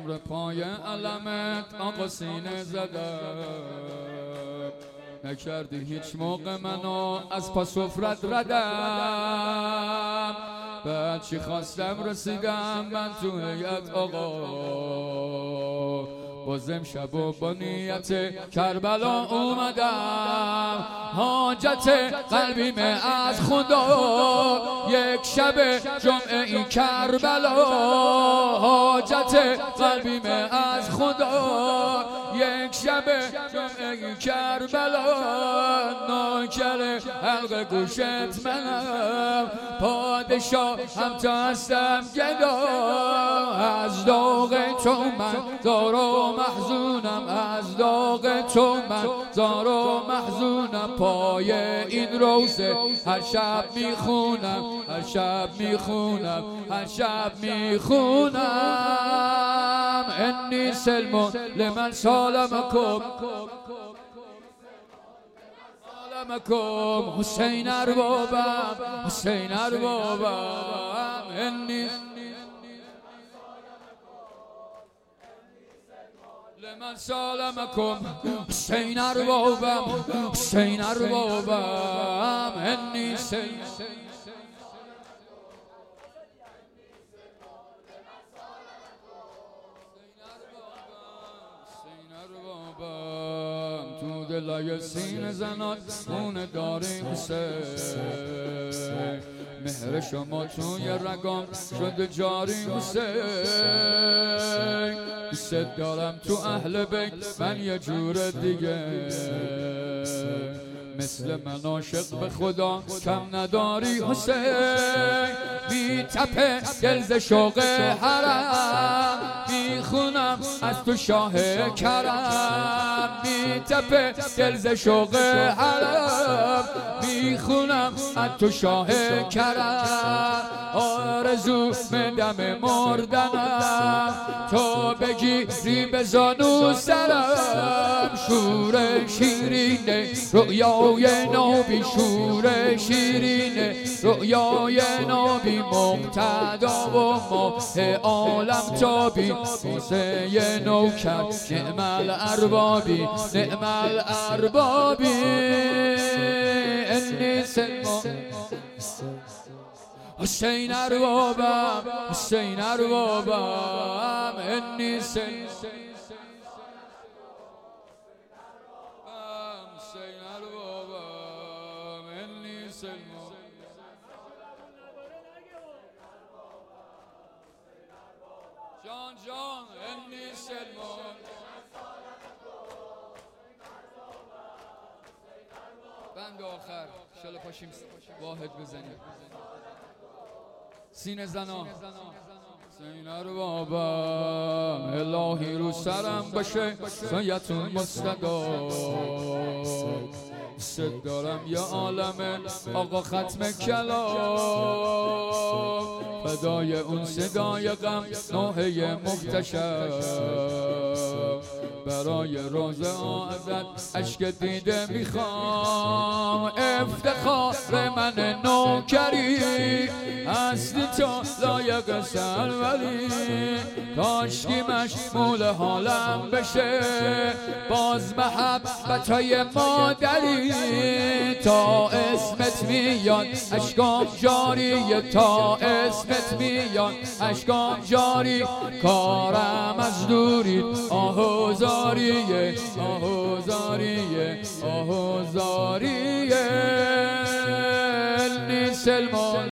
عمر پای علمت آقا سینه زدم، نکردی هیچ موقع منو از پا سفرت ردم. بعد چی خواستم رسیدم من تو هیئت آقا، بازم شب و با نیت کربلا اومدم. حاجت قلبیم از خدا یک شب جمعه ای کربلا، حاجت قلبیم از خدا یک شب جمعه ای کربلا. نوکر حلق گوشت منم، پادشاه هم تا هستم گدا. از داغ تو من زار و محزونم، از داغ تو من زار و محزونم. پای این روزه هر شب میخونم، هر شب میخونم، هر شب میخونم. انی سلم لمن سالمکم، سالمکم حسین اربابم، حسین اربابم. انی لمن سالمکم حسین اربابم، حسین اربابم. انی سلم تو دلای سینه زنات خونه داری حسین، مهر شما توی رگام شده جاری حسین. دوست دارم تو اهل بیت من یه جور دیگه، مثل من عاشق به خدا کم نداری حسین. بی تپه دل ز شوق حرم، میخونم از تو شاه کرم. بی تپه دل ز شوق حرم، میخونم از تو شاه کرم. آرزو من دم مردنم تو بگیری به زانو سرم. شور شیرین رؤیای نبی، شور شیرین رؤیای نبی. مقتدا و ماه عالم تابی، موسه نوکر نعم الاربابی، نعم الاربابی. انی سلم حسین اربابم، حسین اربابم. انی سلم حسین اربابم. انی سلم جان جان. انی سلم بند آخر شاله پاشیم واحد بزنیم. سینه زنا حسین اربابم، الهی رو سرم باشه سایتون مستقام. دوست دارم یا عالمه آقا ختم کلام، فدای اون صدای غم نوحه محتشم. برای روز ازت اشک دیده میخوام. افتخار من نوکری هستی تو لایق سروری، کاشکی مشمول حالم بشه باز محبتای مادری. تا اسمت میاد اشکام جاریه، تا اسمت میاد اشکام جاری. کارم از دوری آهو زاریه، آهو زاریه، آهو زاریه. انی سلم